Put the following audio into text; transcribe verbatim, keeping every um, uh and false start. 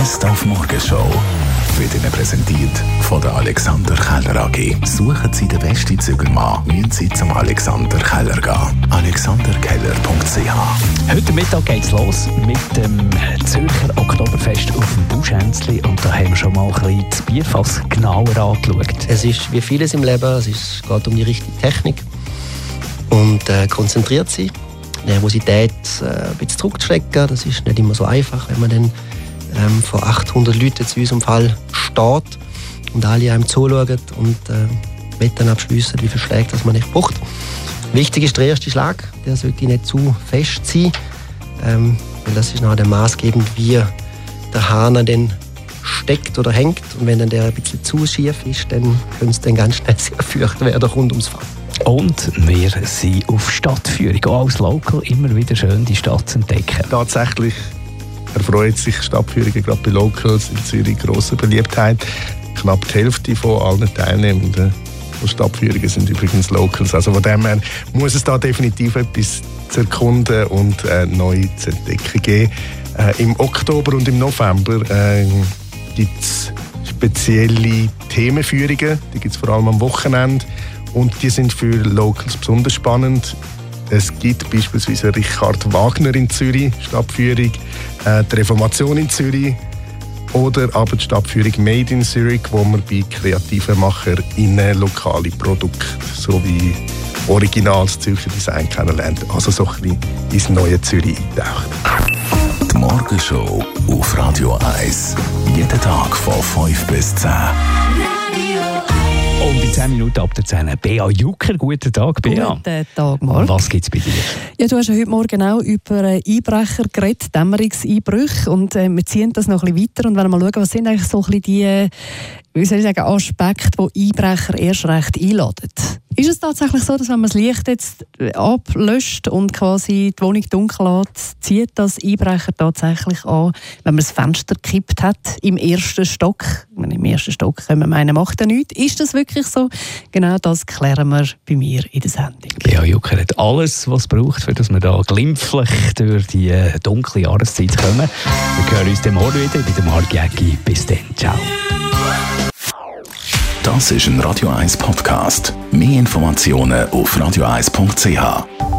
Best auf Morgenshow wird Ihnen präsentiert von der Alexander Keller A G. Suchen Sie den besten Zügelmann, müssen Sie zum Alexander Keller gehen. alexander keller punkt c h. Heute Mittag geht's los mit dem Zürcher Oktoberfest auf dem Buschhänzli. Und da haben wir schon mal ein bisschen das Bierfass genauer angeschaut. Es ist wie vieles im Leben, es ist, geht um die richtige Technik und äh, konzentriert sein. Nervosität äh, ein bisschen zurückzuschrecken, das ist nicht immer so einfach, wenn man dann ähm, vor achthundert Leuten zu unserem Fall steht und alle einem zuschauen und äh, Wetten abschliessen, wie viel Schläge das man nicht braucht. Wichtig ist der erste Schlag, der sollte nicht zu fest sein, ähm, weil das ist nachher maßgebend, wie der Hahn dann steckt oder hängt. Und wenn dann der ein bisschen zu schief ist, dann könnte es dann ganz schnell sehr feucht werden rund ums Fall. Und wir sind auf Stadtführung. Auch als Local immer wieder schön, die Stadt zu entdecken. Tatsächlich erfreut sich Stadtführungen gerade bei Locals in Zürich grosser Beliebtheit. Knapp die Hälfte von allen Teilnehmenden von Stadtführungen sind übrigens Locals. Also von dem her muss es da definitiv etwas zu erkunden und äh, neu zu entdecken geben. Äh, Im Oktober und im November äh, gibt es spezielle Themenführungen. Die gibt es vor allem am Wochenende. Und die sind für Locals besonders spannend. Es gibt beispielsweise Richard Wagner in Zürich, Stadtführung, äh, die Reformation in Zürich oder aber die Stadtführung Made in Zürich, wo man bei kreativen MacherInnen lokale Produkte sowie originales Zürcher Design kennenlernt. Also so ein bisschen ins neue Zürich eintaucht. Die Morgenshow auf Radio eins. Jeden Tag von fünf bis zehn. Und bei zehn Minuten ab der zehn. Bea Jucker, guten Tag, Bea. Guten Tag, Marc. Was gibt es bei dir? Ja, du hast ja heute Morgen auch über Einbrecher geredet, Dämmerungseinbrüche. Und äh, wir ziehen das noch ein bisschen weiter und wollen mal schauen, was sind eigentlich so ein bisschen die, wie soll ich sagen, Aspekte, die Einbrecher erst recht einladen. Ist es tatsächlich so, dass wenn man das Licht jetzt ablöscht und quasi die Wohnung dunkel lässt, zieht das Einbrecher tatsächlich an, wenn man das Fenster gekippt hat im ersten Stock? Meine, im ersten Stock können wir meinen, macht er nichts. Ist das wirklich so? Genau das klären wir bei mir in der Sendung. Bea Jucker hat alles, was es braucht, für dass wir da glimpflich durch die dunkle Jahreszeit kommen. Wir hören uns dann morgen wieder bei der Marc Jäcki. Bis dann. Ciao. Das ist ein Radio eins Podcast. Mehr Informationen auf radio eins punkt c h.